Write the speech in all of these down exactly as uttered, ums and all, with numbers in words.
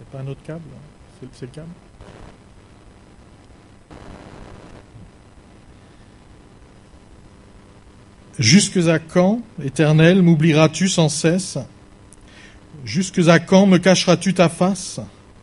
pas un autre câble, hein. c'est, c'est le câble. Jusque à quand, Éternel, m'oublieras-tu sans cesse? Jusque à quand me cacheras-tu ta face?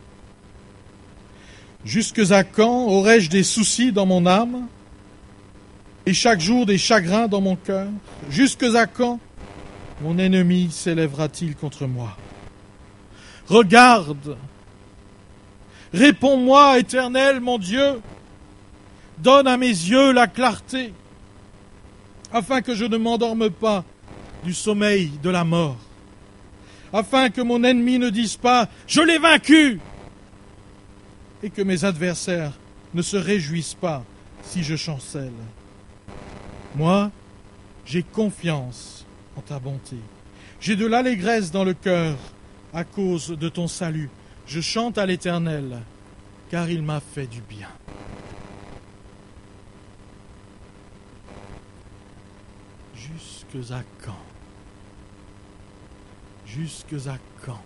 Jusque à quand aurai-je des soucis dans mon âme et chaque jour des chagrins dans mon cœur? Jusque à quand mon ennemi s'élèvera-t-il contre moi? Regarde, réponds-moi, Éternel, mon Dieu, donne à mes yeux la clarté, afin que je ne m'endorme pas du sommeil de la mort, afin que mon ennemi ne dise pas « Je l'ai vaincu !» et que mes adversaires ne se réjouissent pas si je chancelle. Moi, j'ai confiance en ta bonté. J'ai de l'allégresse dans le cœur à cause de ton salut. Je chante à l'Éternel, car il m'a fait du bien. Jusque à quand? Jusque à quand?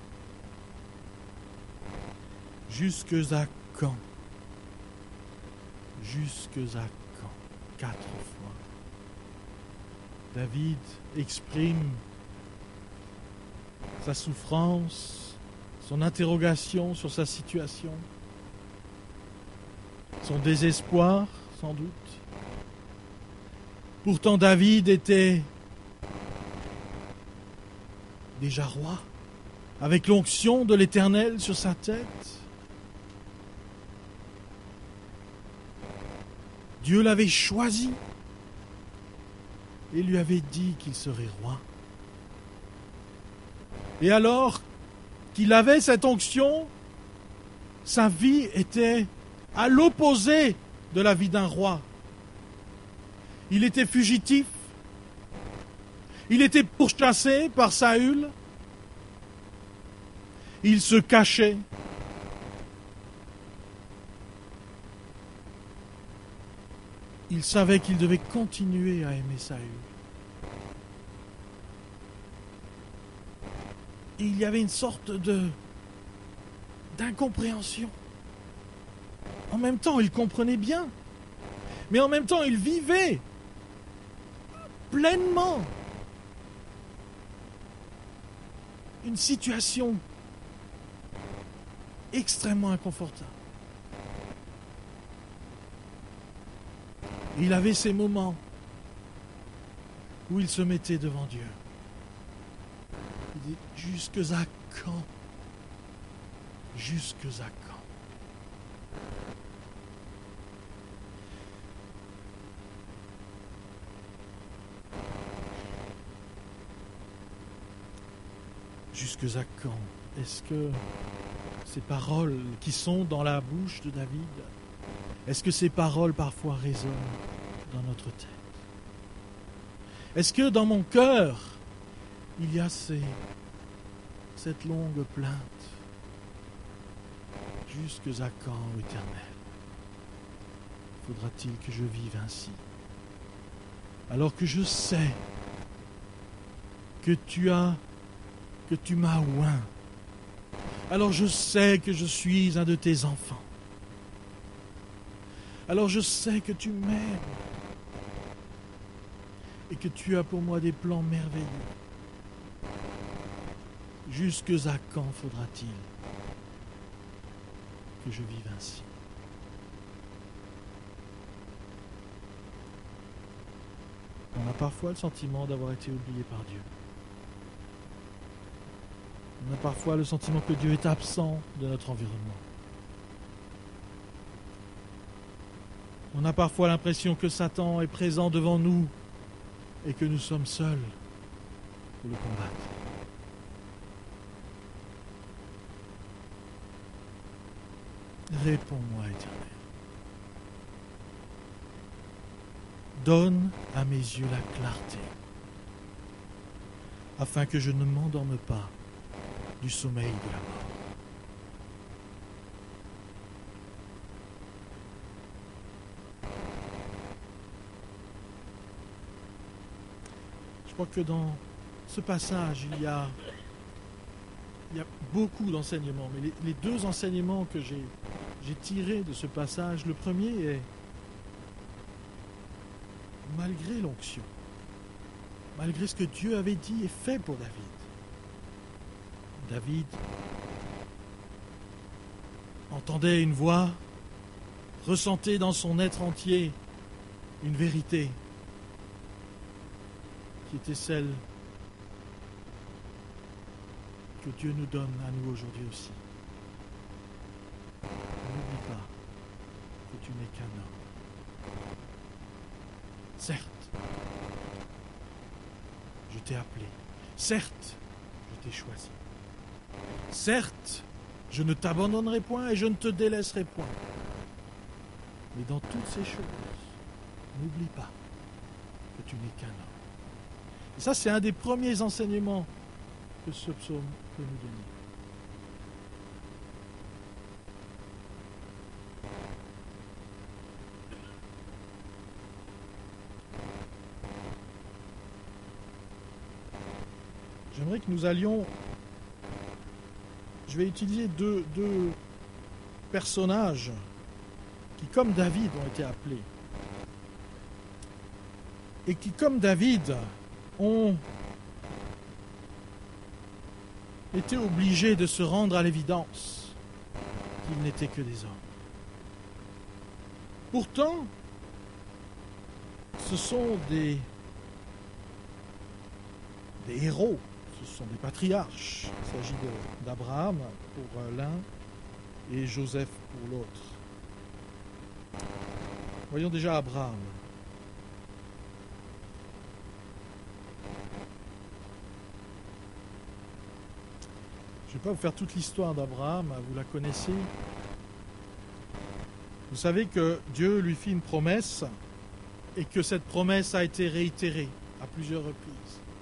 Jusque à quand? Jusque à quand? Quatre fois. David exprime sa souffrance, son interrogation sur sa situation, son désespoir, sans doute. Pourtant, David était déjà roi, avec l'onction de l'Éternel sur sa tête. Dieu l'avait choisi et lui avait dit qu'il serait roi. Et alors qu'il avait cette onction, sa vie était à l'opposé de la vie d'un roi. Il était fugitif, il était pourchassé par Saül, il se cachait. Il savait qu'il devait continuer à aimer Saül. Et il y avait une sorte de d'incompréhension. En même temps, il comprenait bien, mais en même temps, il vivait pleinement une situation extrêmement inconfortable. Il avait ces moments où il se mettait devant Dieu. Il dit, jusque à quand? Jusque à quand? Jusque à quand? Est-ce que ces paroles qui sont dans la bouche de David, est-ce que ces paroles parfois résonnent dans notre tête? Est-ce que dans mon cœur, il y a ces, cette longue plainte? Jusque à quand, ô Éternel, faudra-t-il que je vive ainsi? Alors que je sais que tu as, que tu m'as oint. Alors je sais que je suis un de tes enfants. Alors je sais que tu m'aimes et que tu as pour moi des plans merveilleux. Jusque à quand faudra-t-il que je vive ainsi? On a parfois le sentiment d'avoir été oublié par Dieu. On a parfois le sentiment que Dieu est absent de notre environnement. On a parfois l'impression que Satan est présent devant nous et que nous sommes seuls pour le combattre. Réponds-moi, Éternel. Donne à mes yeux la clarté, afin que je ne m'endorme pas du sommeil de la mort. Je crois que dans ce passage, il y a il y a beaucoup d'enseignements, mais les, les deux enseignements que j'ai, j'ai tirés de ce passage, le premier est, malgré l'onction, malgré ce que Dieu avait dit et fait pour David, David entendait une voix, ressentait dans son être entier une vérité qui était celle que Dieu nous donne à nous aujourd'hui aussi. N'oublie pas que tu n'es qu'un homme. Certes, je t'ai appelé. Certes, je t'ai choisi. Certes, je ne t'abandonnerai point et je ne te délaisserai point. Mais dans toutes ces choses, n'oublie pas que tu n'es qu'un homme. Et ça, c'est un des premiers enseignements que ce psaume peut nous donner. J'aimerais que nous allions... Je vais utiliser deux, deux personnages qui, comme David, ont été appelés. Et qui, comme David, ont été obligés de se rendre à l'évidence qu'ils n'étaient que des hommes. Pourtant, ce sont des, des héros, ce sont des patriarches. Il s'agit de, d'Abraham pour l'un et Joseph pour l'autre. Voyons déjà Abraham. Je ne vais pas vous faire toute l'histoire d'Abraham, vous la connaissez. Vous savez que Dieu lui fit une promesse et que cette promesse a été réitérée à plusieurs reprises.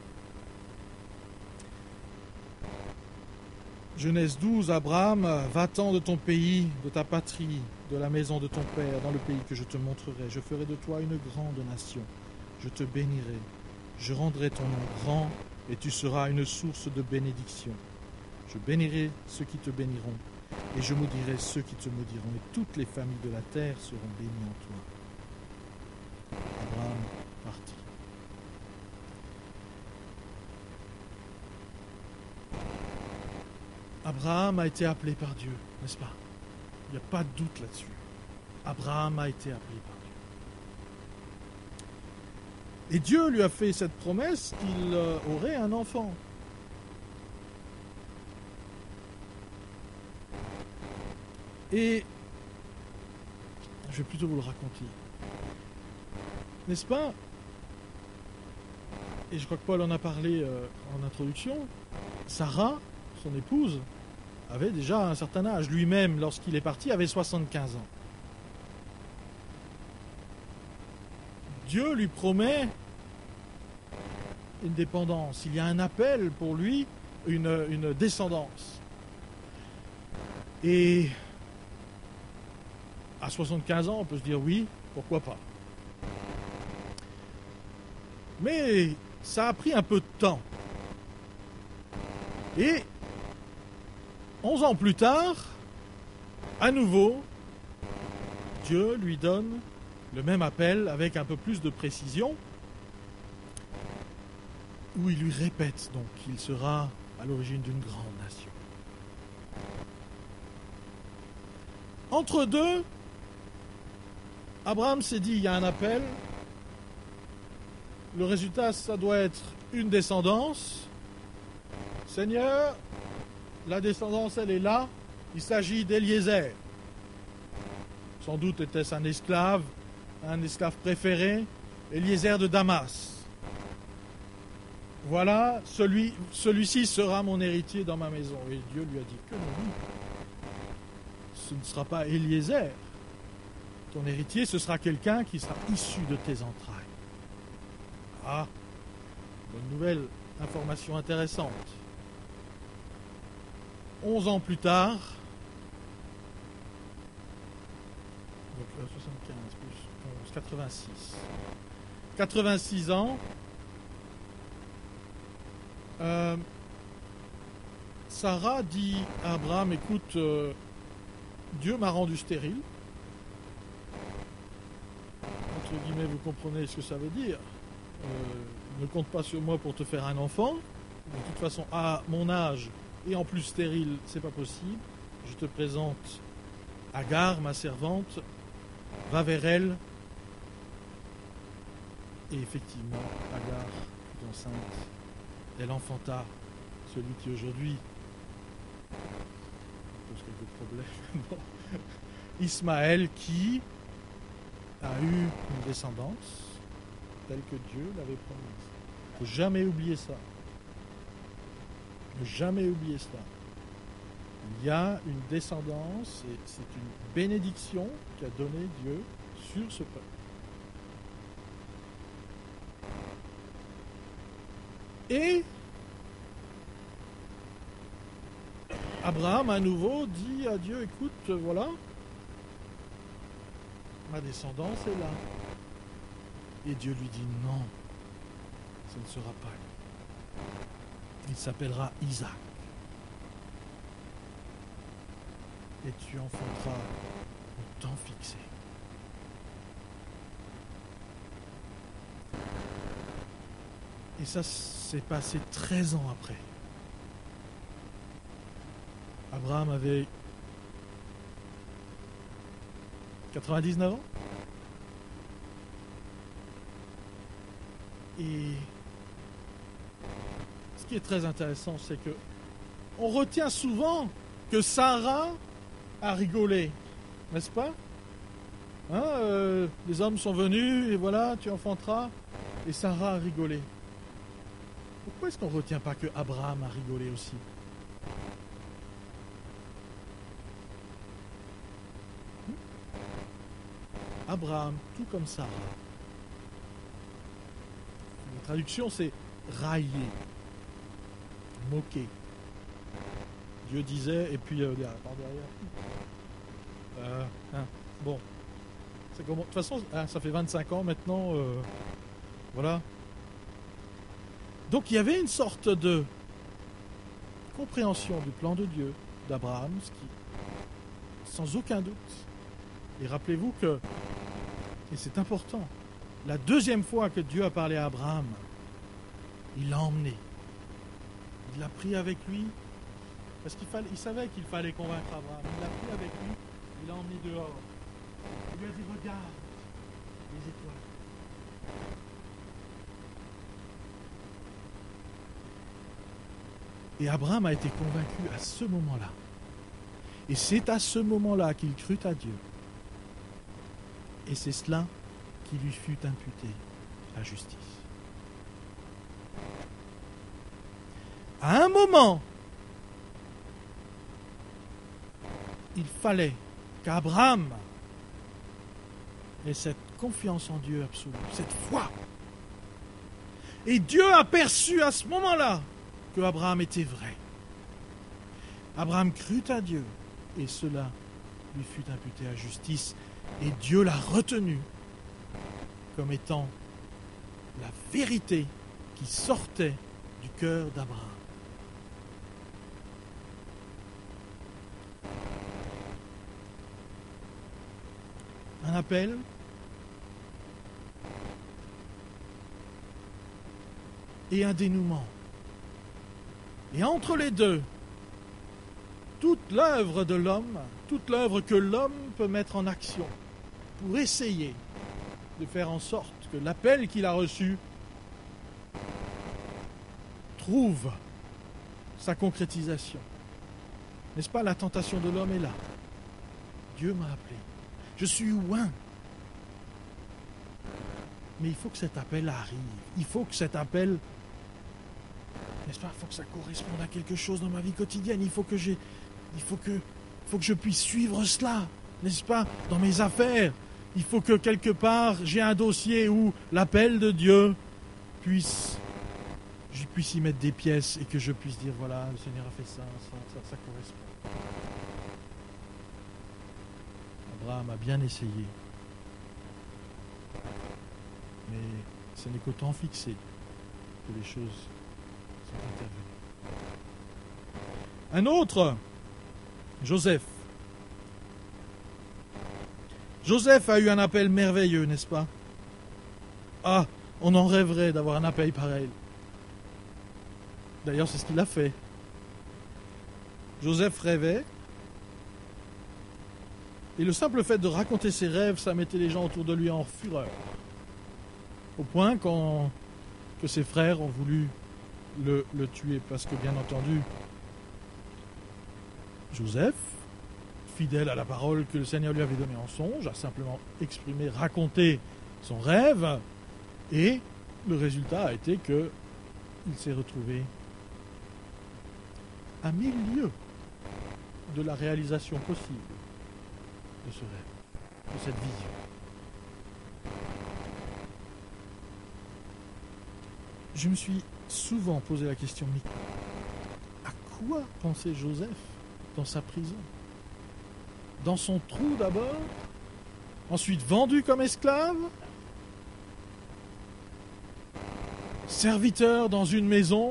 Genèse douze, Abraham, va-t'en de ton pays, de ta patrie, de la maison de ton père, dans le pays que je te montrerai. Je ferai de toi une grande nation. Je te bénirai. Je rendrai ton nom grand et tu seras une source de bénédiction. Je bénirai ceux qui te béniront, et je maudirai ceux qui te maudiront, et toutes les familles de la terre seront bénies en toi. Abraham partit. Abraham a été appelé par Dieu, n'est-ce pas? Il n'y a pas de doute là-dessus. Abraham a été appelé par Dieu. Et Dieu lui a fait cette promesse qu'il aurait un enfant. Et je vais plutôt vous le raconter. N'est-ce pas? Et je crois que Paul en a parlé euh, en introduction. Sarah, son épouse, avait déjà un certain âge. Lui-même, lorsqu'il est parti, avait soixante-quinze ans. Dieu lui promet une dépendance. Il y a un appel pour lui, une, une descendance. Et à soixante-quinze ans, on peut se dire oui, pourquoi pas. Mais ça a pris un peu de temps. Et onze ans plus tard, à nouveau, Dieu lui donne le même appel avec un peu plus de précision, où il lui répète donc qu'il sera à l'origine d'une grande nation. Entre deux, Abraham s'est dit, il y a un appel, le résultat, ça doit être une descendance. Seigneur, la descendance, elle est là, il s'agit d'Éliézer. Sans doute était-ce un esclave, un esclave préféré, Éliézer de Damas. Voilà, celui, celui-ci sera mon héritier dans ma maison. Et Dieu lui a dit que non, ce ne sera pas Éliézer. Ton héritier, ce sera quelqu'un qui sera issu de tes entrailles. Ah, bonne nouvelle, information intéressante. Onze ans plus tard, donc soixante-quinze plus onze, quatre-vingt-six. quatre-vingt-six ans, euh, Sarah dit à Abraham, écoute, euh, Dieu m'a rendu stérile. Entre guillemets, vous comprenez ce que ça veut dire. Euh, ne compte pas sur moi pour te faire un enfant. De toute façon, à mon âge, et en plus stérile, c'est pas possible. Je te présente Agar, ma servante, va vers elle. Et effectivement, Agar fut enceinte. Elle enfanta celui qui aujourd'hui pose quelques problèmes. Bon. Ismaël qui a eu une descendance telle que Dieu l'avait promise. Il ne faut jamais oublier ça. Ne jamais oublier cela. Il y a une descendance et c'est une bénédiction qu'a donnée Dieu sur ce peuple. Et Abraham à nouveau dit à Dieu, écoute, voilà, ma descendance est là. Et Dieu lui dit non, ce ne sera pas lui. Il s'appellera Isaac. Et tu enfanteras au temps fixé. Et ça s'est passé treize ans après. Abraham avait quatre-vingt-dix-neuf ans. Et ce qui est très intéressant, c'est que on retient souvent que Sarah a rigolé, n'est-ce pas? Hein, euh, les hommes sont venus et voilà, tu enfanteras. Et Sarah a rigolé. Pourquoi est-ce qu'on ne retient pas que Abraham a rigolé aussi? hmm Abraham, tout comme Sarah. La traduction, c'est railler, moquer. Dieu disait, et puis euh, par derrière. Euh, hein, bon. C'est comment, de toute façon, hein, ça fait vingt-cinq ans maintenant. Euh, voilà. Donc il y avait une sorte de compréhension du plan de Dieu, d'Abraham, ce qui, sans aucun doute. Et rappelez-vous que, et c'est important, la deuxième fois que Dieu a parlé à Abraham, il l'a emmené. Il l'a pris avec lui, parce qu'il fallait, il savait qu'il fallait convaincre Abraham. Il l'a pris avec lui, il l'a emmené dehors. Il lui a dit, regarde les étoiles. Et Abraham a été convaincu à ce moment-là. Et c'est à ce moment-là qu'il crut à Dieu. Et c'est cela qui lui fut imputé à justice. À un moment, il fallait qu'Abraham ait cette confiance en Dieu absolue, cette foi. Et Dieu a perçu à ce moment-là que Abraham était vrai. Abraham crut à Dieu et cela lui fut imputé à justice et Dieu l'a retenu comme étant la vérité qui sortait du cœur d'Abraham. Un appel et un dénouement. Et entre les deux, toute l'œuvre de l'homme, toute l'œuvre que l'homme peut mettre en action pour essayer de faire en sorte que l'appel qu'il a reçu trouve sa concrétisation. N'est-ce pas, la tentation de l'homme est là. Dieu m'a appelé. Je suis oint. Mais il faut que cet appel arrive. Il faut que cet appel... N'est-ce pas? Il faut que ça corresponde à quelque chose dans ma vie quotidienne. Il faut que j'ai, il faut que, il faut que je puisse suivre cela, n'est-ce pas? Dans mes affaires, il faut que quelque part j'ai un dossier où l'appel de Dieu puisse, je puisse y mettre des pièces et que je puisse dire voilà, le Seigneur a fait ça, ça, ça, ça correspond. Abraham a bien essayé, mais ce n'est qu'au temps fixé que les choses sont intervenues. Un autre, Joseph. Joseph a eu un appel merveilleux, n'est-ce pas? Ah, on en rêverait d'avoir un appel pareil. D'ailleurs, c'est ce qu'il a fait. Joseph rêvait. Et le simple fait de raconter ses rêves, ça mettait les gens autour de lui en fureur. Au point quand, que ses frères ont voulu le, le tuer. Parce que, bien entendu, Joseph, fidèle à la parole que le Seigneur lui avait donnée en songe, a simplement exprimé, raconté son rêve. Et le résultat a été qu'il s'est retrouvé à mille lieues de la réalisation possible de ce rêve, de cette vision. Je me suis souvent posé la question, mais à quoi pensait Joseph dans sa prison? Dans son trou d'abord, ensuite vendu comme esclave, serviteur dans une maison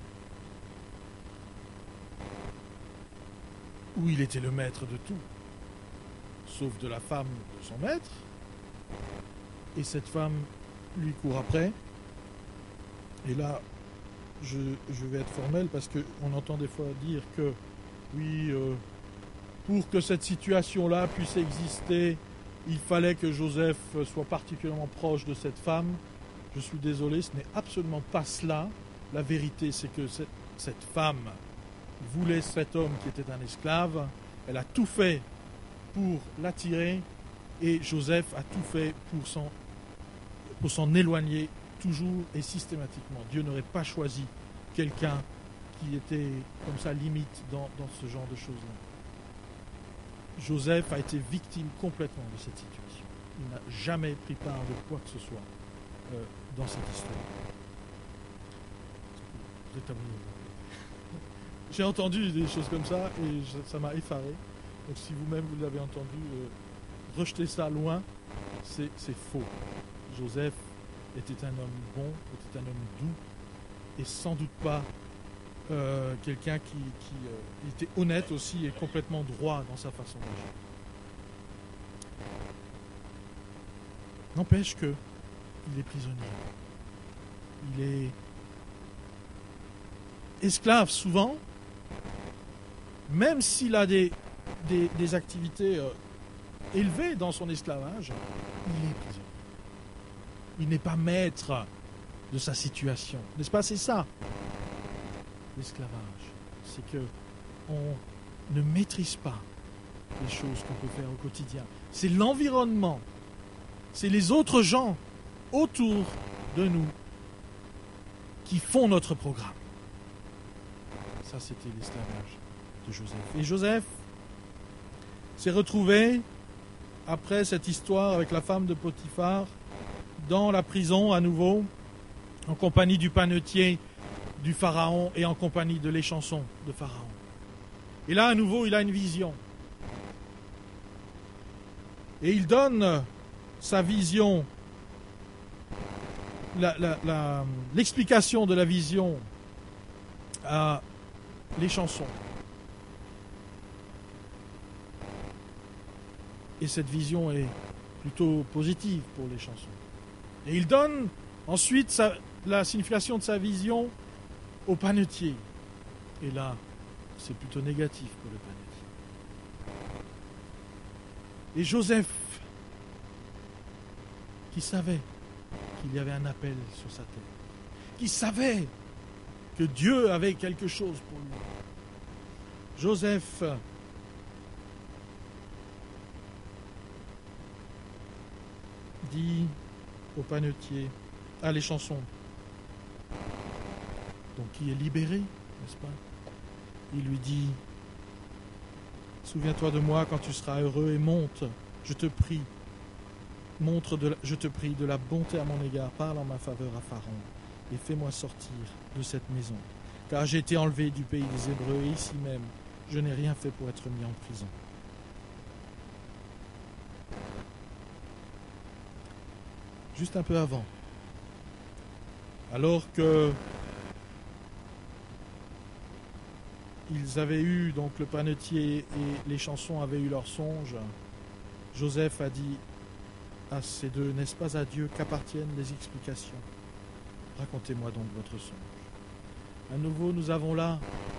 où il était le maître de tout, sauf de la femme de son maître, et cette femme lui court après. Et là, je, je vais être formel parce qu'on entend des fois dire que, oui, euh, pour que cette situation-là puisse exister, il fallait que Joseph soit particulièrement proche de cette femme. Je suis désolé, ce n'est absolument pas cela. La vérité, c'est que cette, cette femme voulait cet homme qui était un esclave. Elle a tout fait pour l'attirer et Joseph a tout fait pour s'en, pour s'en éloigner toujours et systématiquement. Dieu n'aurait pas choisi quelqu'un qui était comme ça limite dans, dans ce genre de choses-là. Joseph a été victime complètement de cette situation. Il n'a jamais pris part de quoi que ce soit euh, dans cette histoire. Vous êtes abonné. J'ai entendu des choses comme ça et je, ça m'a effaré. Donc si vous-même vous l'avez entendu, euh, rejetez ça loin, c'est, c'est faux. Joseph était un homme bon, était un homme doux et sans doute pas euh, quelqu'un qui, qui euh, était honnête aussi et complètement droit dans sa façon d'agir. N'empêche que il est prisonnier. Il est esclave souvent, même s'il a des, des, des activités euh, élevées dans son esclavage, il est prisonnier. Il n'est pas maître de sa situation. N'est-ce pas? C'est ça, l'esclavage. C'est que on ne maîtrise pas les choses qu'on peut faire au quotidien. C'est l'environnement, c'est les autres gens autour de nous qui font notre programme. Ça, c'était l'esclavage de Joseph. Et Joseph s'est retrouvé, après cette histoire avec la femme de Potiphar, dans la prison à nouveau, en compagnie du panetier du Pharaon et en compagnie de l'échanson de Pharaon. Et là, à nouveau, il a une vision. Et il donne sa vision, la, la, la, l'explication de la vision à l'échanson. Et cette vision est plutôt positive pour l'échanson. Et il donne ensuite sa, la signification de sa vision au panetier. Et là, c'est plutôt négatif pour le panetier. Et Joseph, qui savait qu'il y avait un appel sur sa tête, qui savait que Dieu avait quelque chose pour lui. Joseph dit au panetier, à l'échanson, donc qui est libéré, n'est-ce pas? Il lui dit, souviens-toi de moi quand tu seras heureux et monte, je te prie, montre, de la, je te prie, de la bonté à mon égard, parle en ma faveur à Pharaon et fais-moi sortir de cette maison, car j'ai été enlevé du pays des Hébreux et ici même, je n'ai rien fait pour être mis en prison. Juste un peu avant, alors que ils avaient eu, donc le panetier et les chansons avaient eu leur songe, Joseph a dit à ces deux, n'est-ce pas à Dieu qu'appartiennent les explications? Racontez-moi donc votre songe. À nouveau, nous avons là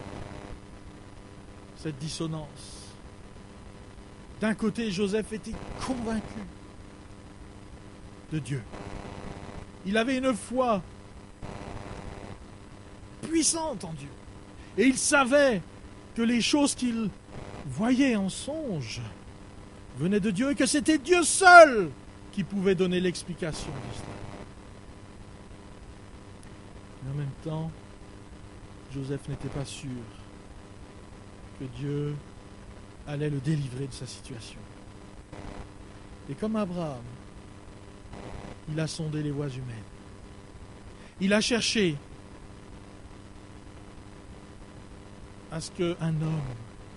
cette dissonance. D'un côté, Joseph était convaincu de Dieu. Il avait une foi puissante en Dieu. Et il savait que les choses qu'il voyait en songe venaient de Dieu et que c'était Dieu seul qui pouvait donner l'explication de cela. Mais en même temps, Joseph n'était pas sûr que Dieu allait le délivrer de sa situation. Et comme Abraham, il a sondé les voies humaines. Il a cherché à ce qu'un homme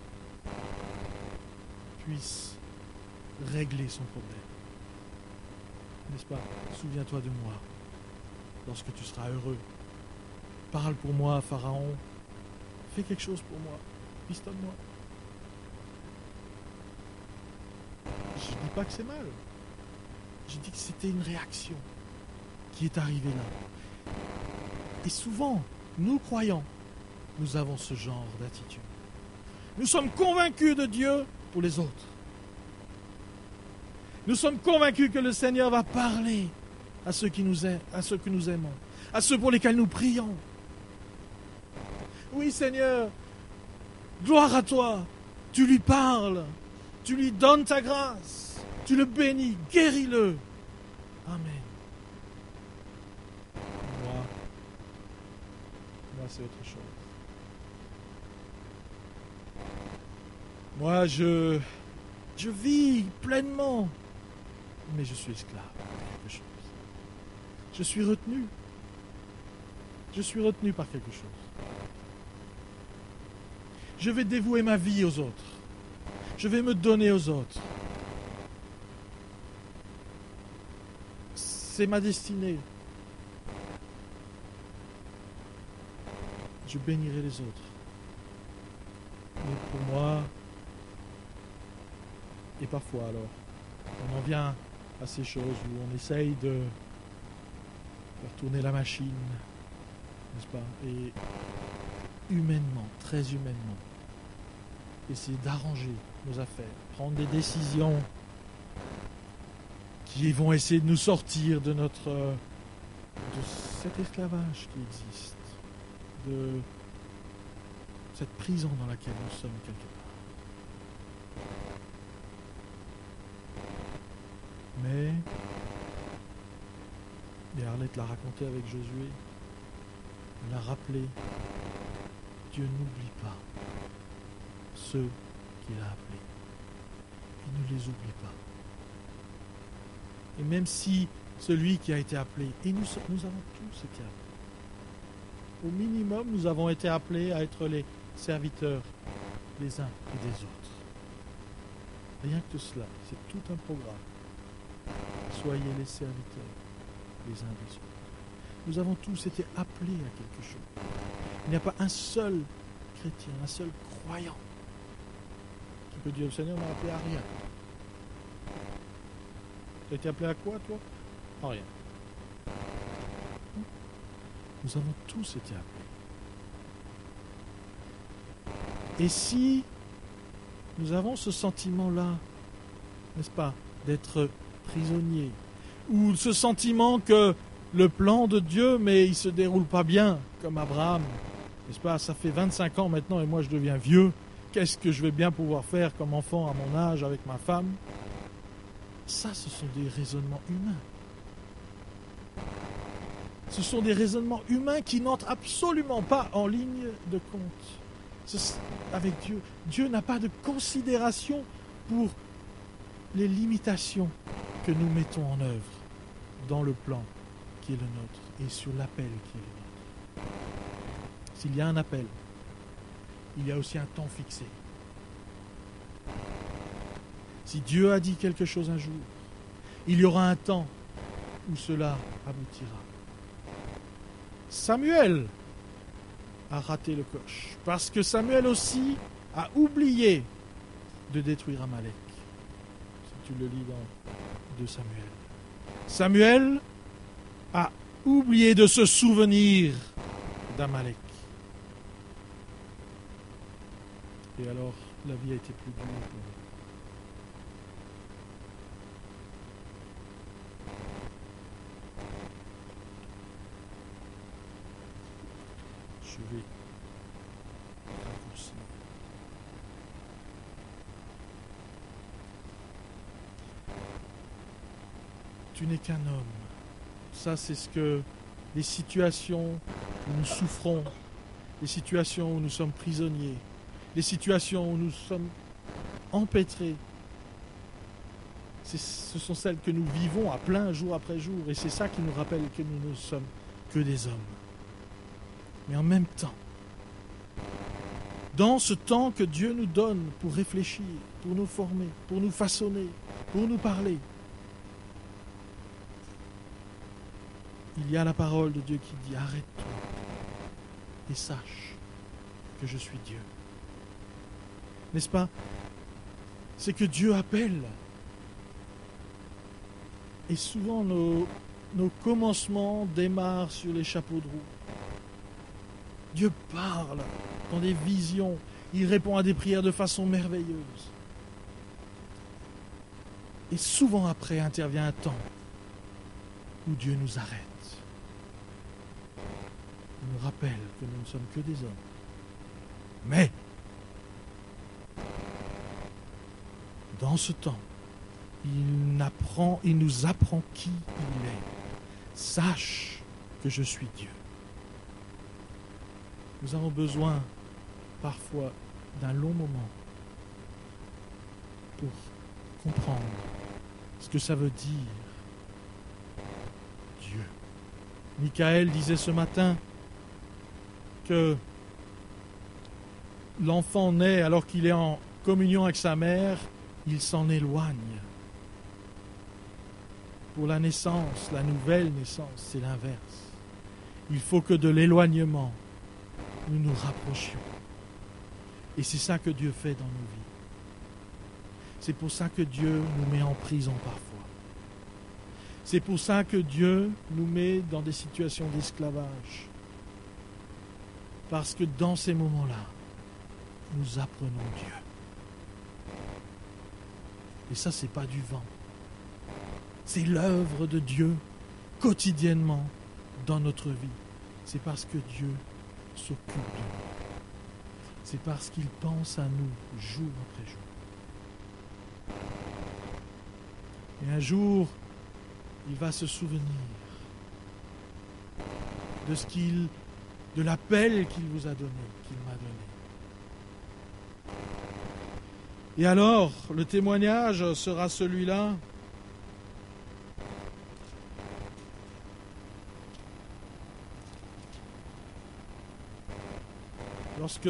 puisse régler son problème. N'est-ce pas? Souviens-toi de moi lorsque tu seras heureux. Parle pour moi, Pharaon. Fais quelque chose pour moi. Pistonne-moi. Je ne dis pas que c'est mal. Je dis que c'était une réaction qui est arrivée là. Et souvent, nous croyants, nous avons ce genre d'attitude. Nous sommes convaincus de Dieu pour les autres. Nous sommes convaincus que le Seigneur va parler à ceux qui nous aiment, à ceux que nous aimons, à ceux pour lesquels nous prions. Oui, Seigneur, gloire à toi. Tu lui parles, tu lui donnes ta grâce, tu le bénis, guéris-le. Amen. Moi, moi c'est autre chose. Moi, je, je vis pleinement, mais je suis esclave de quelque chose. Je suis retenu. Je suis retenu par quelque chose. Je vais dévouer ma vie aux autres. Je vais me donner aux autres. C'est ma destinée. Je bénirai les autres. Mais pour moi, et parfois alors, on en vient à ces choses où on essaye de faire tourner la machine, n'est-ce pas? Et humainement, très humainement, essayer d'arranger nos affaires, prendre des décisions qui vont essayer de nous sortir de notre de cet esclavage qui existe, de cette prison dans laquelle nous sommes quelque part. Mais, et Arlette l'a raconté avec Josué, elle a rappelé, Dieu n'oublie pas ceux qu'il a appelés. Il ne les oublie pas. Et même si celui qui a été appelé, et nous, nous avons tous été appelés, au minimum nous avons été appelés à être les serviteurs des uns et des autres. Rien que cela, c'est tout un programme. Soyez les serviteurs les uns des autres. Nous avons tous été appelés à quelque chose. Il n'y a pas un seul chrétien, un seul croyant qui peut dire, le Seigneur m'a appelé à rien. Tu as été appelé à quoi, toi? À rien. Nous avons tous été appelés. Et si nous avons ce sentiment-là, n'est-ce pas, d'être prisonniers, ou ce sentiment que le plan de Dieu, mais il ne se déroule pas bien, comme Abraham, n'est-ce pas, ça fait vingt-cinq ans maintenant et moi je deviens vieux, qu'est-ce que je vais bien pouvoir faire comme enfant à mon âge avec ma femme? Ça, ce sont des raisonnements humains. Ce sont des raisonnements humains qui n'entrent absolument pas en ligne de compte avec Dieu. Dieu n'a pas de considération pour les limitations que nous mettons en œuvre dans le plan qui est le nôtre et sur l'appel qui est le nôtre. S'il y a un appel, il y a aussi un temps fixé. Si Dieu a dit quelque chose un jour, il y aura un temps où cela aboutira. Samuel a raté le coche. Parce que Samuel aussi a oublié de détruire Amalek. Si tu le lis dans deux Samuel. Samuel a oublié de se souvenir d'Amalek. Et alors, la vie a été plus dure pour lui. Je vais raccourcir. Tu n'es qu'un homme. Ça, c'est ce que les situations où nous souffrons, les situations où nous sommes prisonniers, les situations où nous sommes empêtrés, c'est, ce sont celles que nous vivons à plein jour après jour. Et c'est ça qui nous rappelle que nous ne sommes que des hommes. Mais en même temps, dans ce temps que Dieu nous donne pour réfléchir, pour nous former, pour nous façonner, pour nous parler, il y a la parole de Dieu qui dit « Arrête-toi et sache que je suis Dieu ». N'est-ce pas? C'est que Dieu appelle. Et souvent, nos, nos commencements démarrent sur les chapeaux de roue. Dieu parle dans des visions. Il répond à des prières de façon merveilleuse. Et souvent après intervient un temps où Dieu nous arrête. Il nous rappelle que nous ne sommes que des hommes. Mais, dans ce temps, il, apprend, il nous apprend qui il est. Sache que je suis Dieu. Nous avons besoin parfois d'un long moment pour comprendre ce que ça veut dire Dieu. Michaël disait ce matin que l'enfant naît alors qu'il est en communion avec sa mère, il s'en éloigne. Pour la naissance, la nouvelle naissance, c'est l'inverse. Il faut que de l'éloignement, nous nous rapprochions. Et c'est ça que Dieu fait dans nos vies. C'est pour ça que Dieu nous met en prison parfois. C'est pour ça que Dieu nous met dans des situations d'esclavage. Parce que dans ces moments-là, nous apprenons Dieu. Et ça, c'est pas du vent. C'est l'œuvre de Dieu quotidiennement dans notre vie. C'est parce que Dieu s'occupe de nous. C'est parce qu'il pense à nous jour après jour. Et un jour, il va se souvenir de ce qu'il, de l'appel qu'il vous a donné, qu'il m'a donné. Et alors, le témoignage sera celui-là. Lorsque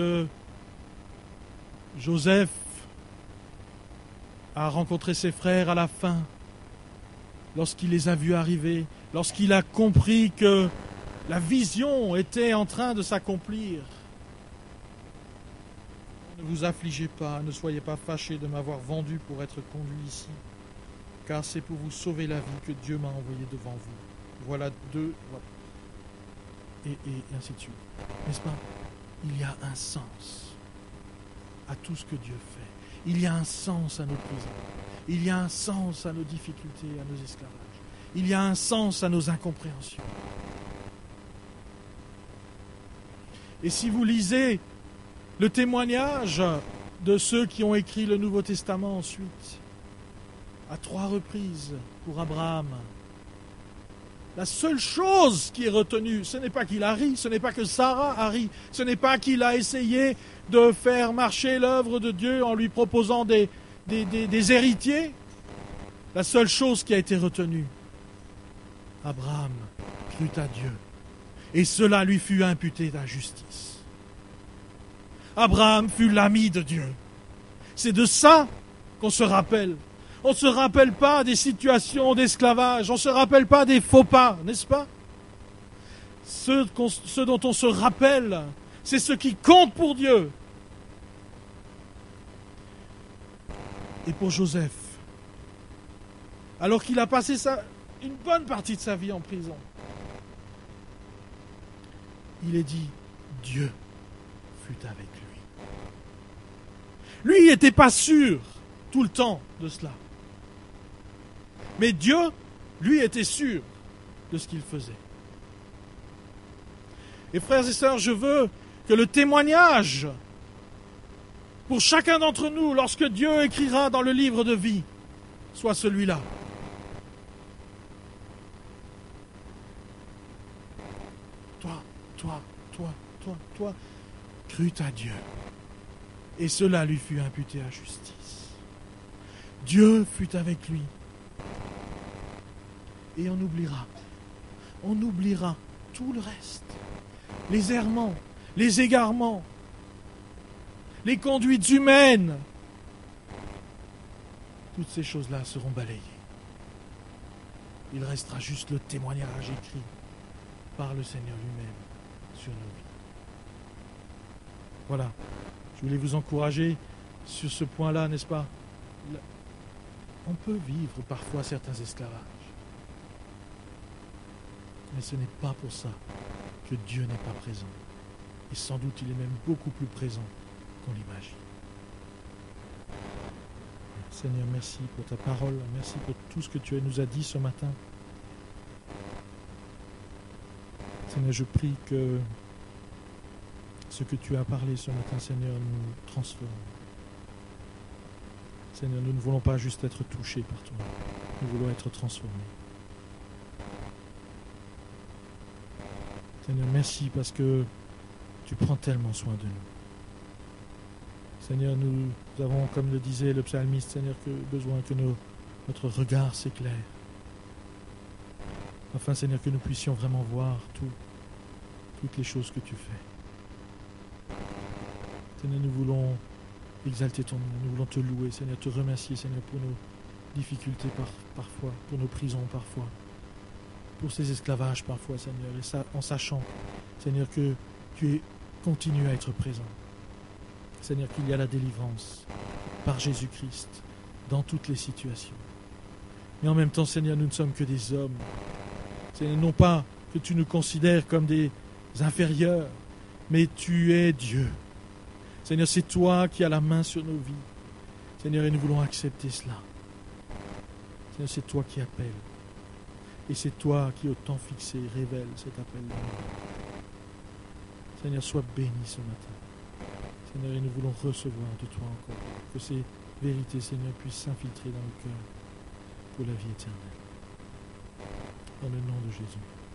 Joseph a rencontré ses frères à la fin, lorsqu'il les a vus arriver, lorsqu'il a compris que la vision était en train de s'accomplir. Ne vous affligez pas, ne soyez pas fâchés de m'avoir vendu pour être conduit ici, car c'est pour vous sauver la vie que Dieu m'a envoyé devant vous. Voilà deux, voilà. Et, et, et ainsi de suite. N'est-ce pas? Il y a un sens à tout ce que Dieu fait. Il y a un sens à nos prisons. Il y a un sens à nos difficultés, à nos esclavages. Il y a un sens à nos incompréhensions. Et si vous lisez le témoignage de ceux qui ont écrit le Nouveau Testament ensuite, à trois reprises pour Abraham, la seule chose qui est retenue, ce n'est pas qu'il a ri, ce n'est pas que Sarah a ri, ce n'est pas qu'il a essayé de faire marcher l'œuvre de Dieu en lui proposant des, des, des, des héritiers. La seule chose qui a été retenue, Abraham crut à Dieu, et cela lui fut imputé à justice. Abraham fut l'ami de Dieu. C'est de ça qu'on se rappelle. On ne se rappelle pas des situations d'esclavage, on ne se rappelle pas des faux pas, n'est-ce pas? Ce, ce dont on se rappelle, c'est ce qui compte pour Dieu. Et pour Joseph, alors qu'il a passé sa, une bonne partie de sa vie en prison, il est dit, Dieu fut avec lui. Lui, il n'était pas sûr tout le temps de cela. Mais Dieu, lui, était sûr de ce qu'il faisait. Et frères et sœurs, je veux que le témoignage pour chacun d'entre nous, lorsque Dieu écrira dans le livre de vie, soit celui-là. Toi, toi, toi, toi, toi, crut à Dieu. Et cela lui fut imputé à justice. Dieu fut avec lui. Et on oubliera. On oubliera tout le reste. Les errements, les égarements, les conduites humaines. Toutes ces choses-là seront balayées. Il restera juste le témoignage écrit par le Seigneur lui-même sur nos vies. Voilà. Je voulais vous encourager sur ce point-là, n'est-ce pas? On peut vivre parfois certains esclavages. Mais ce n'est pas pour ça que Dieu n'est pas présent. Et sans doute, il est même beaucoup plus présent qu'on l'imagine. Seigneur, merci pour ta parole. Merci pour tout ce que tu nous as dit ce matin. Seigneur, je prie que ce que tu as parlé ce matin, Seigneur, nous transforme. Seigneur, nous ne voulons pas juste être touchés par toi. Nous voulons être transformés. Seigneur, merci parce que tu prends tellement soin de nous. Seigneur, nous avons, comme le disait le psalmiste, Seigneur, que besoin que nos, notre regard s'éclaire. Afin, Seigneur, que nous puissions vraiment voir tout, toutes les choses que tu fais. Seigneur, nous voulons exalter ton nom, nous voulons te louer, Seigneur, te remercier, Seigneur, pour nos difficultés par, parfois, pour nos prisons parfois, pour ces esclavages parfois, Seigneur, et ça, en sachant, Seigneur, que tu es, continues à être présent. Seigneur, qu'il y a la délivrance par Jésus-Christ dans toutes les situations. Mais en même temps, Seigneur, nous ne sommes que des hommes. Seigneur, non pas que tu nous considères comme des inférieurs, mais tu es Dieu. Seigneur, c'est toi qui as la main sur nos vies. Seigneur, et nous voulons accepter cela. Seigneur, c'est toi qui appelles. Et c'est toi qui, au temps fixé, révèle cet appel. Seigneur, sois béni ce matin. Seigneur, et nous voulons recevoir de toi encore. Que ces vérités, Seigneur, puissent s'infiltrer dans nos cœurs pour la vie éternelle. Dans le nom de Jésus.